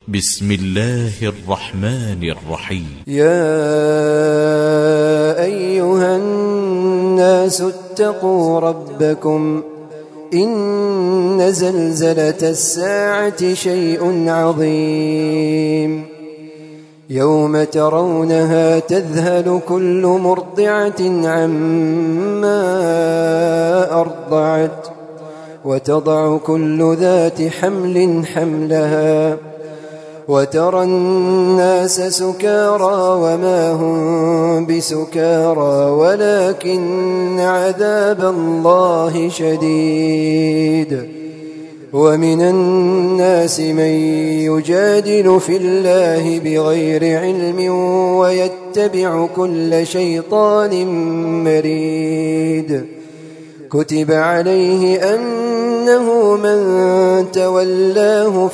بسم الله الرحمن الرحيم. يا أيها الناس اتقوا ربكم إن زلزلة الساعة شيء عظيم يوم ترونها تذهل كل مرضعة عما أرضعت وتضع كل ذات حمل حملها وترى الناس سكارى وما هم بسكارى ولكن عذاب الله شديد. ومن الناس من يجادل في الله بغير علم ويتبع كل شيطان مريد. كتب عليه أنه من تولاه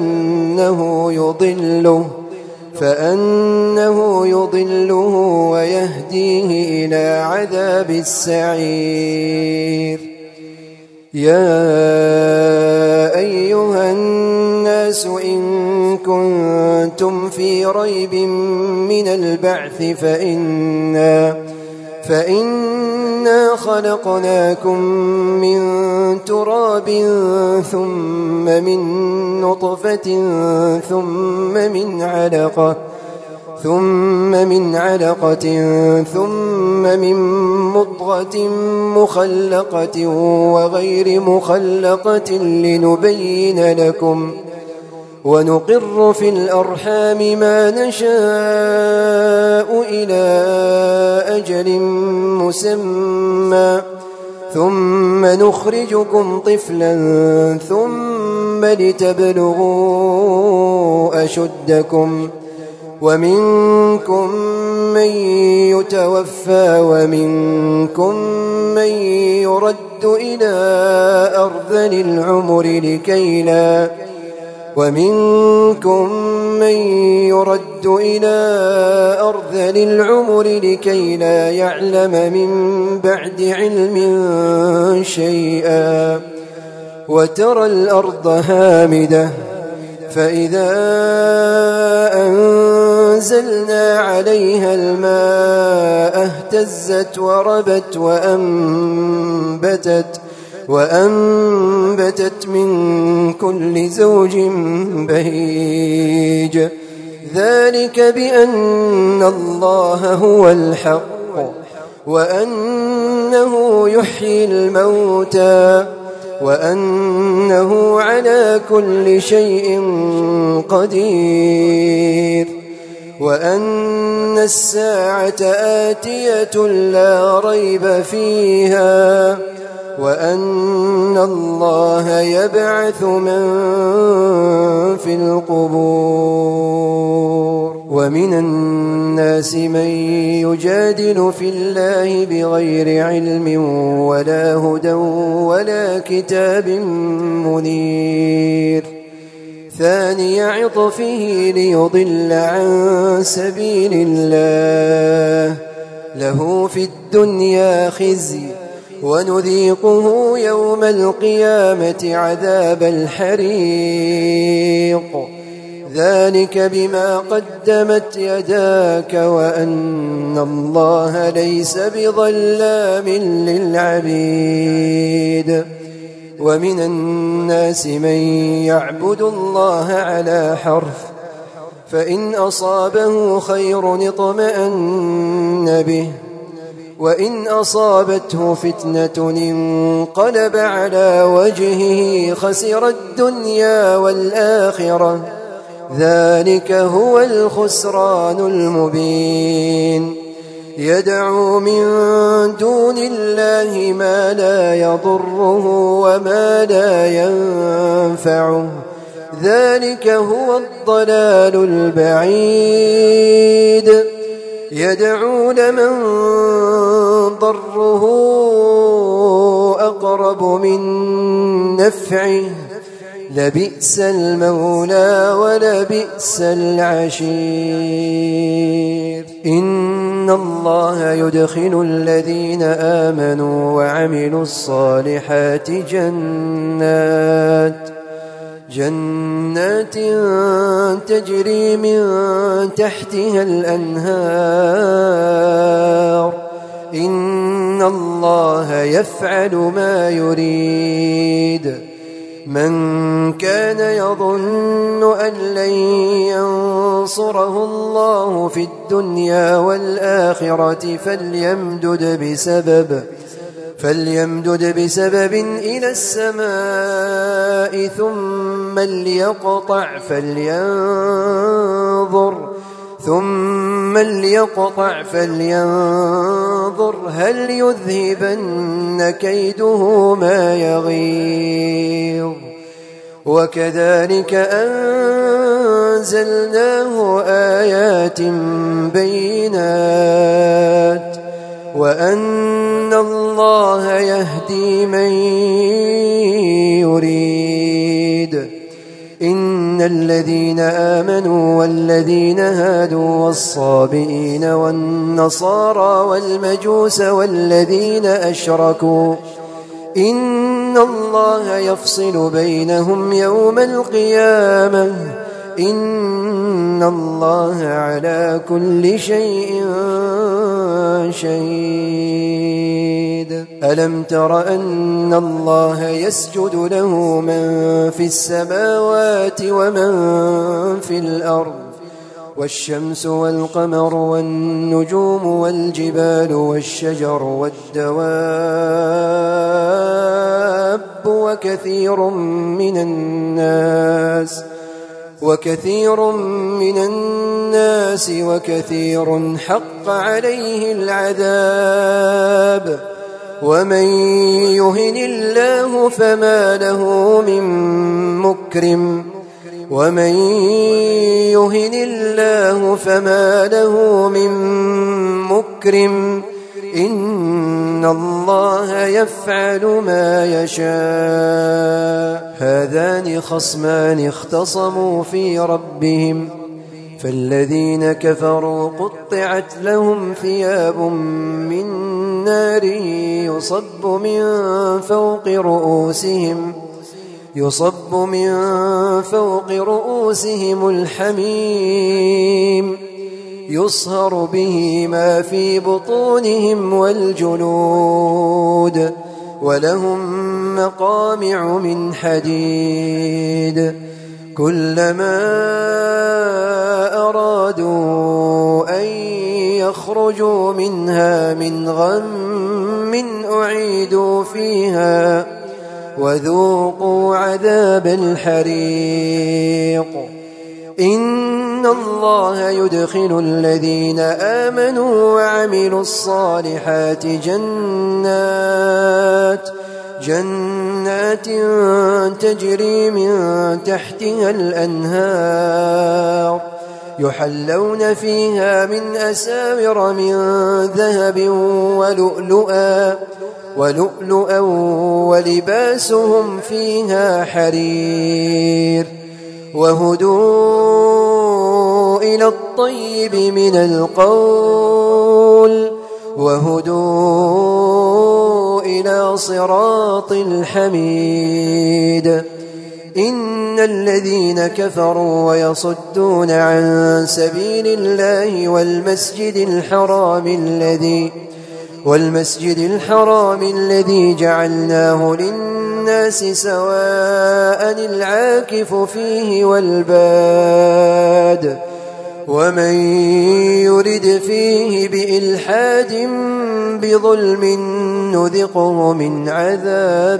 فأنه يضله ويهديه إلى عذاب السعير. يا أيها الناس إن كنتم في ريب من البعث فإنا خلقناكم من تراب ثم من نطفة ثم من علقة ثم من مضغة مخلقة وغير مخلقة لنبين لكم ونقر في الأرحام ما نشاء إلى أجل مسمى ثم نخرجكم طفلا ثم لتبلغوا أشدكم ومنكم من يتوفى ومنكم من يرد إلى أرذل العمر لكي لا يعلم من بعد علم شيئا. وترى الأرض هامدة فإذا أنزلنا عليها الماء اهتزت وربت وأنبتت من كل زوج بهيج. ذلك بأن الله هو الحق وأنه يحيي الموتى وأنه على كل شيء قدير وأن الساعة آتية لا ريب فيها وأن الله يبعث من في القبور. ومن الناس من يجادل في الله بغير علم ولا هدى ولا كتاب منير. ثاني عطفه ليضل عن سبيل الله له في الدنيا خزي ونذيقه يوم القيامة عذاب الحريق. ذلك بما قدمت يداك وأن الله ليس بظلام للعبيد. ومن الناس من يعبد الله على حرف فإن أصابه خير اطمأن به وإن أصابته فتنة انقلب على وجهه خسر الدنيا والآخرة. ذلك هو الخسران المبين. يدعو من دون الله ما لا يضره وما لا ينفعه. ذلك هو الضلال البعيد. يدعو لمن ضره أقرب من نفعه لبئس المولى ولبئس العشير. إن الله يدخل الذين آمنوا وعملوا الصالحات جنات تجري من تحتها الأنهار إن الله يفعل ما يريد من كان يظن أن لن ينصره الله في الدنيا والآخرة فليمدد بسبب إلى السماء ثم ليقطع فلينظر هل يذهبن كيده ما يغيظ وكذلك أنزلناه آيات بينات وأن الله يهدي من يريد إن الذين آمنوا والذين هادوا والصابئين والنصارى والمجوس والذين أشركوا إن الله يفصل بينهم يوم القيامة إن الله على كل شيء شهيد ألم تر أن الله يسجد له من في السماوات ومن في الأرض والشمس والقمر والنجوم والجبال والشجر والدواب وكثير من الناس وكثير حق عليه العذاب ومن يهن الله فما له من مكرم إن الله يفعل ما يشاء هذان خصمان اختصموا في ربهم فالذين كفروا قطعت لهم ثياب من نار يصب من فوق رؤوسهم الحميم يصهر به ما في بطونهم والجلود ولهم مقامع من حديد كلما أرادوا أن يخرجوا منها من غم أعيدوا فيها وذوقوا عذاب الحريق إن الله يدخل الذين آمنوا وعملوا الصالحات جنات تجري من تحتها الأنهار يحلون فيها من أساور من ذهب ولؤلؤا ولباسهم فيها حرير وهدوا إلى الطيب من القول وهدوا إلى صراط الحميد إن الذين كفروا ويصدون عن سبيل الله والمسجد الحرام الذي جعلناه للناس سواء العاكف فيه والباد ومن يرد فيه بإلحاد بظلم نذقه من عذاب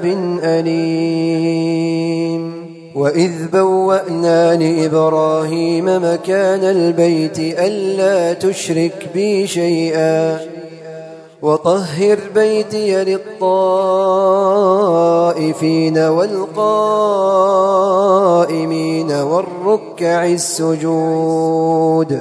أليم وإذ بوأنا لإبراهيم مكان البيت ألا تشرك بي شيئا وطهر بيتي للطائفين والقائمين والركع السجود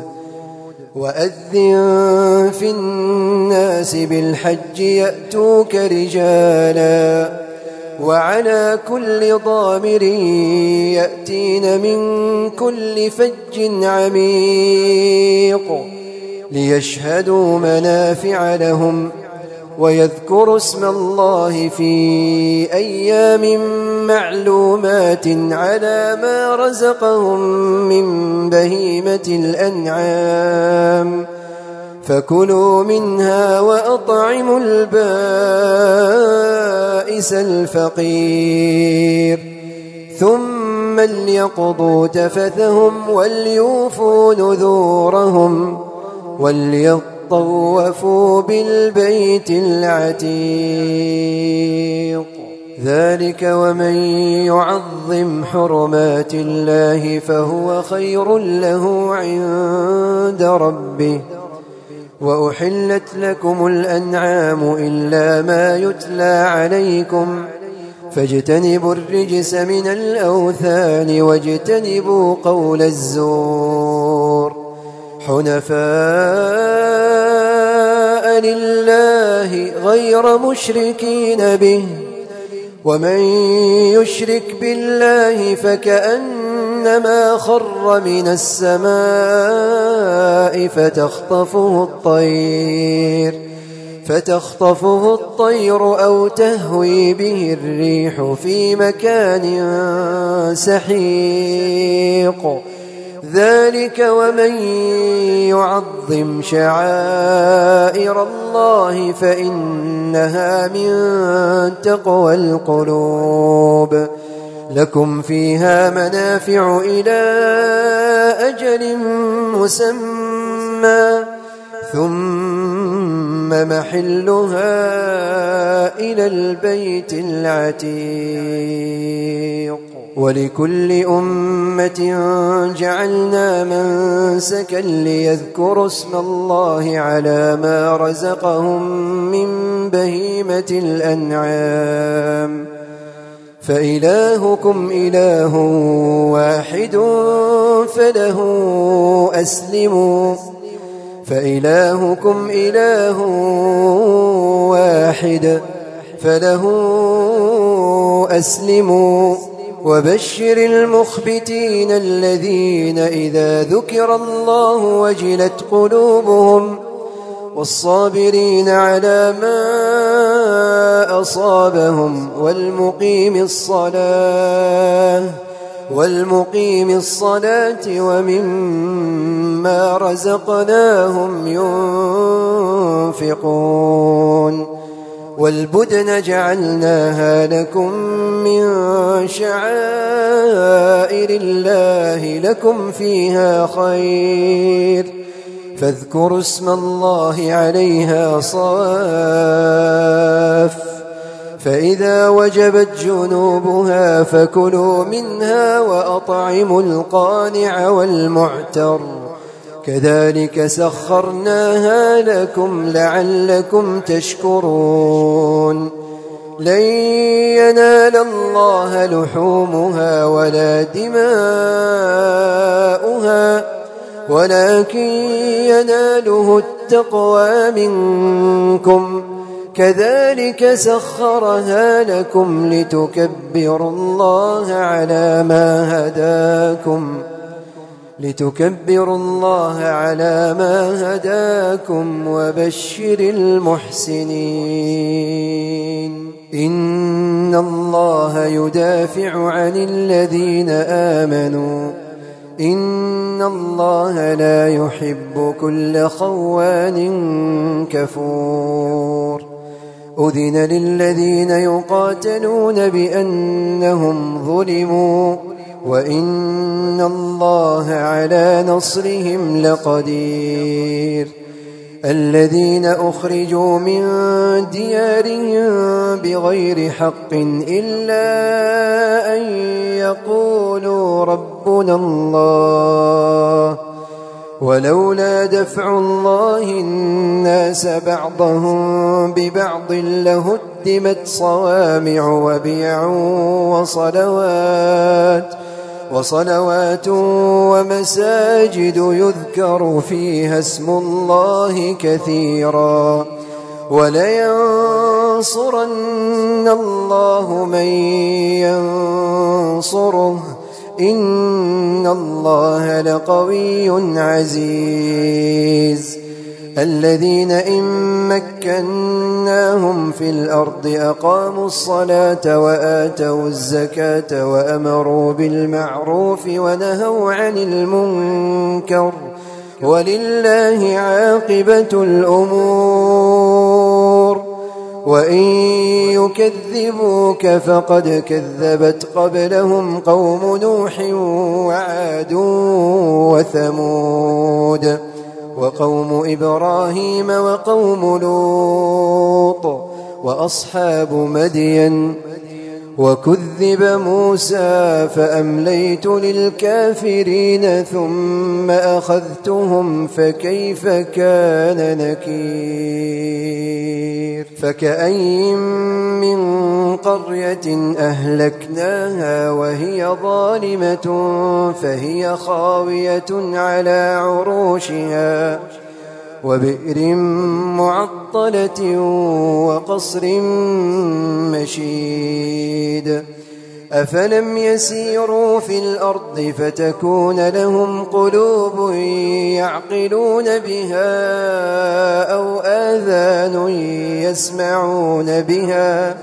وأذن في الناس بالحج يأتوك رجالا وعلى كل ضامر يأتين من كل فج عميق ليشهدوا منافع لهم ويذكروا اسم الله في أيام معلومات على ما رزقهم من بهيمة الأنعام فكلوا منها وأطعموا البائس الفقير ثم ليقضوا تفثهم وليوفوا نذورهم وليطوفوا بالبيت العتيق ذلك ومن يعظم حرمات الله فهو خير له عند ربه وأحلت لكم الأنعام إلا ما يتلى عليكم فاجتنبوا الرجس من الأوثان واجتنبوا قول الزور حنفاء لله غير مشركين به ومن يشرك بالله فكأنما خر من السماء فتخطفه الطير أو تهوي به الريح في مكان سحيق ذلك ومن يعظم شعائر الله فإنها من تقوى القلوب لكم فيها منافع إلى أجل مسمى ثم محلها إلى البيت العتيق ولكل أمة جعلنا منسكا ليذكروا اسم الله على ما رزقهم من بهيمة الأنعام فإلهكم إله واحد فله أسلموا وبشر المخبتين الذين إذا ذكر الله وجلت قلوبهم والصابرين على ما أصابهم والمقيم الصلاة ومما رزقناهم ينفقون والبدن جعلناها لكم من شعائر الله لكم فيها خير فاذكروا اسم الله عليها صواف فإذا وجبت جنوبها فكلوا منها وأطعموا القانع والمعتر كذلك سخرناها لكم لعلكم تشكرون لن ينال الله لحومها ولا دماؤها ولكن يناله التقوى منكم كذلك سخرها لكم لتكبروا الله على ما هداكم وبشر المحسنين إن الله يدافع عن الذين آمنوا إن الله لا يحب كل خوان كفور أذن للذين يقاتلون بأنهم ظلموا وإن الله على نصرهم لقدير الذين أخرجوا من ديارهم بغير حق إلا أن يقولوا ربنا الله ولولا دفع الله الناس بعضهم ببعض لهدمت صوامع وبيع وصلوات ومساجد يذكر فيها اسم الله كثيرا ولينصرن الله من ينصره إن الله لقوي عزيز الذين إن مكناهم في الأرض أقاموا الصلاة وآتوا الزكاة وأمروا بالمعروف ونهوا عن المنكر ولله عاقبة الأمور. وإن يكذبوك فقد كذبت قبلهم قوم نوح وعاد وثمود وقوم إبراهيم وقوم لوط وأصحاب مدين. وكذب موسى فأمليت للكافرين ثم أخذتهم فكيف كان نكير. فكأين من قرية أهلكناها وهي ظالمة فهي خاوية على عروشها وبئر معطلة وقصر مشيد. أفلم يسيروا في الأرض فتكون لهم قلوب يعقلون بها أو آذان يسمعون بها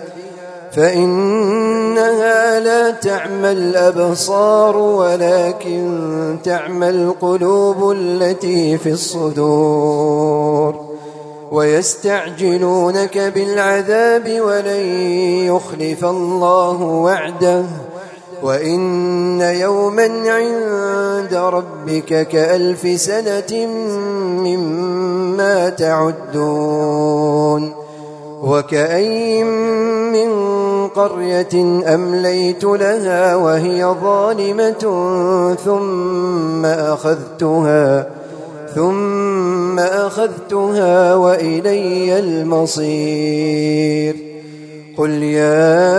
فإنها لا تعمى الأبصار ولكن تعمى القلوب التي في الصدور. ويستعجلونك بالعذاب ولن يخلف الله وعده وإن يوما عند ربك كألف سنة مما تعدون. وكأين من قرية أمليت لها وهي ظالمة ثم أخذتها وإلي المصير. قل يا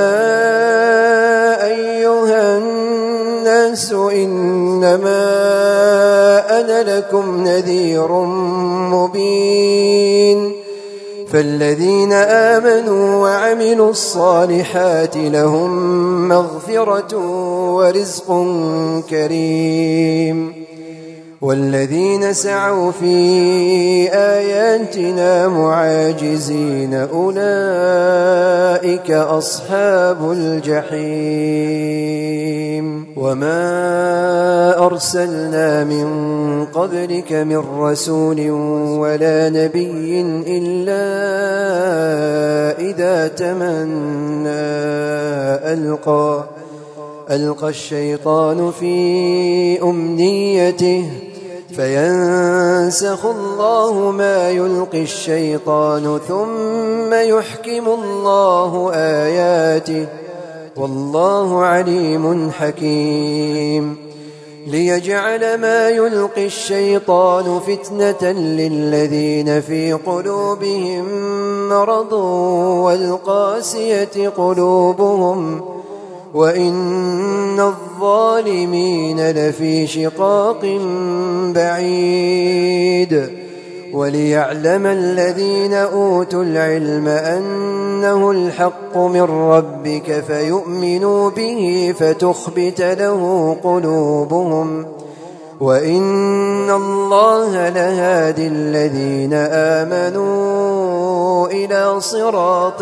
أيها الناس إنما أنا لكم نذير مبين. فالذين آمنوا وعملوا الصالحات لهم مغفرة ورزق كريم. والذين سعوا في آياتنا معاجزين أولئك أصحاب الجحيم. وما أرسلنا من قبلك من رسول ولا نبي إلا إذا تمنى ألقى الشيطان في أمنيته فينسخ الله ما يلقي الشيطان ثم يحكم الله آياته والله عليم حكيم. ليجعل ما يلقي الشيطان فتنة للذين في قلوبهم مرض والقاسية قلوبهم وإن الظالمين لفي شقاق بعيد. وليعلم الذين أوتوا العلم أنه الحق من ربك فيؤمنوا به فتخبت له قلوبهم وإن الله لهادي الذين آمنوا إلى صراط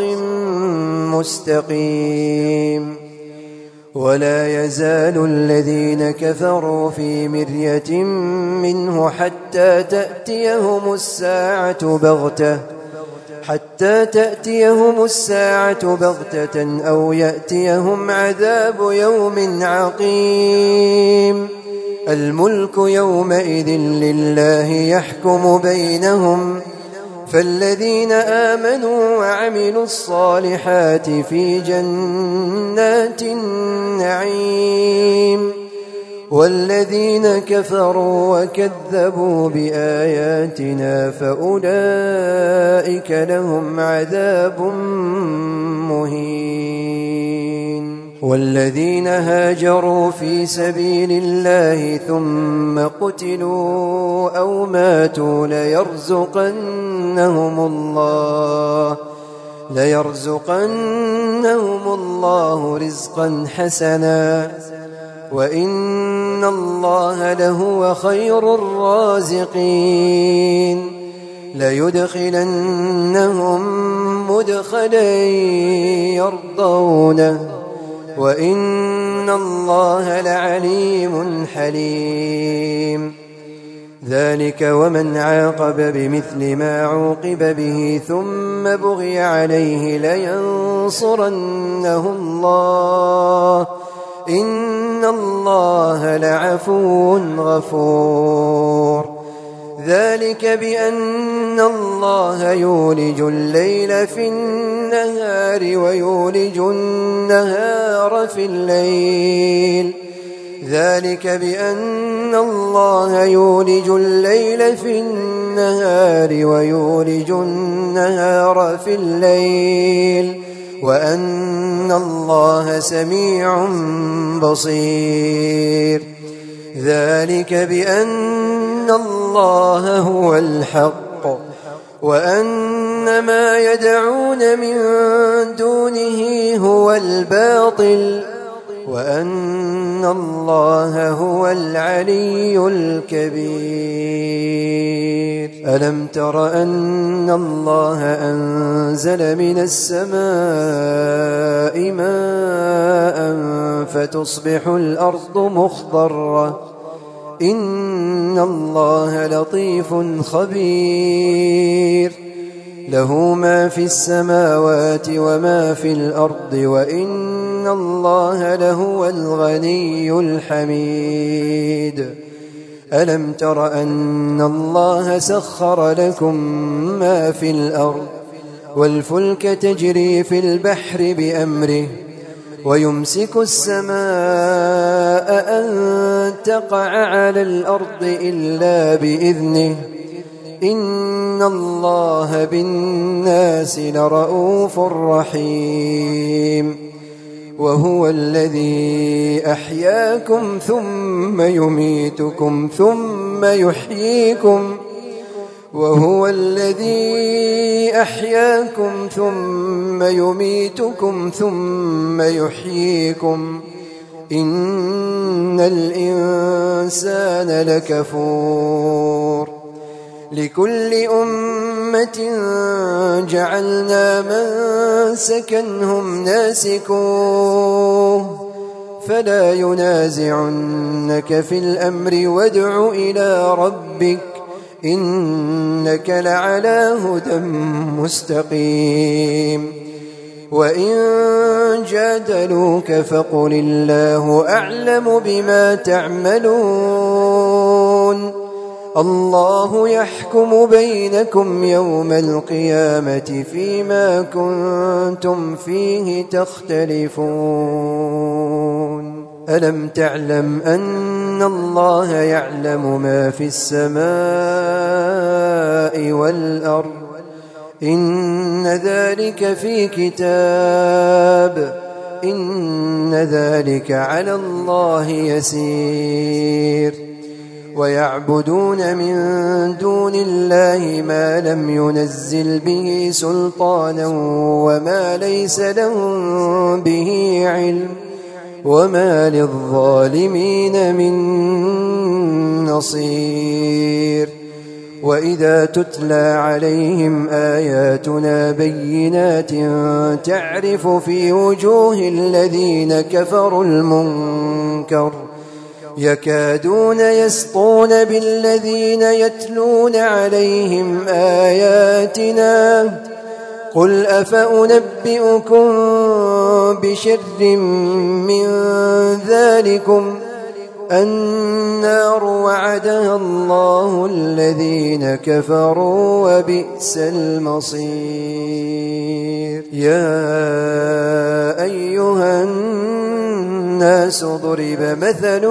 مستقيم. ولا يزال الذين كفروا في مرية منه حتى تأتيهم الساعة بغتة أو يأتيهم عذاب يوم عقيم. الملك يومئذ لله يحكم بينهم فالذين آمنوا وعملوا الصالحات في جنات النعيم والذين كفروا وكذبوا بآياتنا فأولئك لهم عذاب مهين. والذين هاجروا في سبيل الله ثم قتلوا أو ماتوا ليرزقنهم الله رزقا حسنا وإن الله لهو خير الرازقين. ليدخلنهم مدخلا يرضونه وإن الله لعليم حليم. ذلك ومن عاقب بمثل ما عوقب به ثم بغي عليه لينصرنه الله إن الله لعفو غفور. ذلك بأن الله يولج الليل في النهار ويولج النهار في الليل. ذلك بأن الله يولج الليل في النهار ويولج النهار في الليل وأن الله سميع بصير. ذلك بأن الله هو الحق وأن ما يدعون من دونه هو الباطل وأن الله هو العلي الكبير. ألم تر أن الله أنزل من السماء ماء فتصبح الأرض مخضرة إن الله لطيف خبير. له ما في السماوات وما في الأرض وإن الله لهو الغني الحميد. ألم تر أن الله سخر لكم ما في الأرض والفلك تجري في البحر بأمره ويمسك السماء أن تقع على الأرض إلا بإذنه إن الله بالناس لرؤوف رحيم. وهو الذي أحياكم ثم يميتكم ثم يحييكم وهو الذي أحياكم ثم يميتكم ثم يحييكم إن الإنسان لكفور. لكل أمة جعلنا منسكا هم ناسكوه فلا ينازعنك في الأمر وادع إلى ربك إنك لعلى هدى مستقيم. وإن جادلوك فقل الله أعلم بما تعملون الله يحكم بينكم يوم القيامة فيما كنتم فيه تختلفون. ألم تعلم أن الله يعلم ما في السماء والأرض إن ذلك في كتاب إن ذلك على الله يسير. ويعبدون من دون الله ما لم ينزل به سلطانا وما ليس لهم به علم وما للظالمين من نصير. وإذا تتلى عليهم آياتنا بينات تعرف في وجوه الذين كفروا المنكر يكادون يسطون بالذين يتلون عليهم آياتنا قل أفأنبئكم بشر من ذلكم النار وعدها الله الذين كفروا وبئس المصير. يا أيها الناس ضرب مثل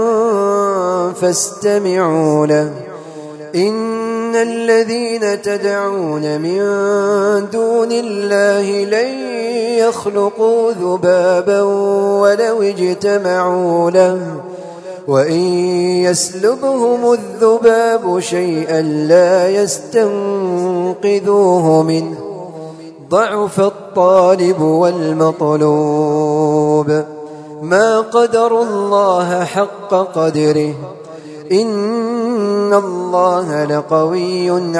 فاستمعوا له إن الذين تدعون من دون الله لن يخلقوا ذبابا ولو اجتمعوا له وإن يسلبهم الذباب شيئا لا يستنقذوه منه ضعف الطالب والمطلوب ما قدروا الله حق قدره إن إن الله لقوي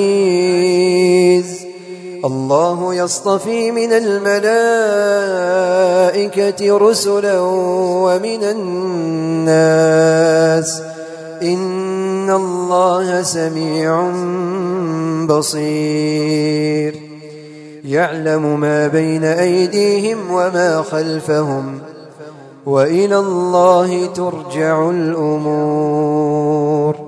عزيز الله يصطفي من الملائكة رسلا ومن الناس إن الله سميع بصير يعلم ما بين أيديهم وما خلفهم وإلى الله ترجع الأمور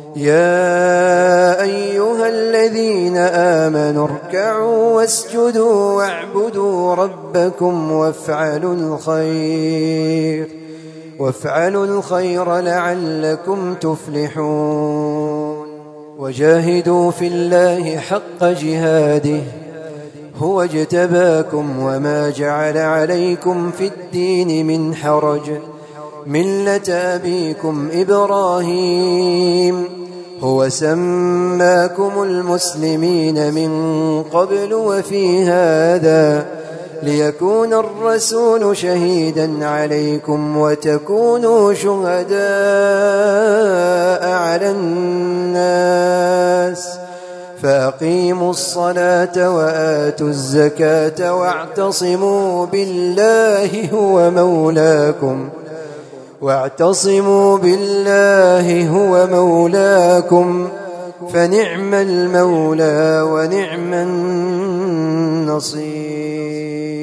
يا أيها الذين آمنوا اركعوا واسجدوا واعبدوا ربكم وافعلوا الخير لعلكم تفلحون وجاهدوا في الله حق جهاده هو اجتباكم وما جعل عليكم في الدين من حرج ملة أبيكم إبراهيم هو سماكم المسلمين من قبل وفي هذا ليكون الرسول شهيدا عليكم وتكونوا شهداء على الناس فأقيموا الصلاة وآتوا الزكاة واعتصموا بالله هو مولاكم فنعم المولى ونعم النصير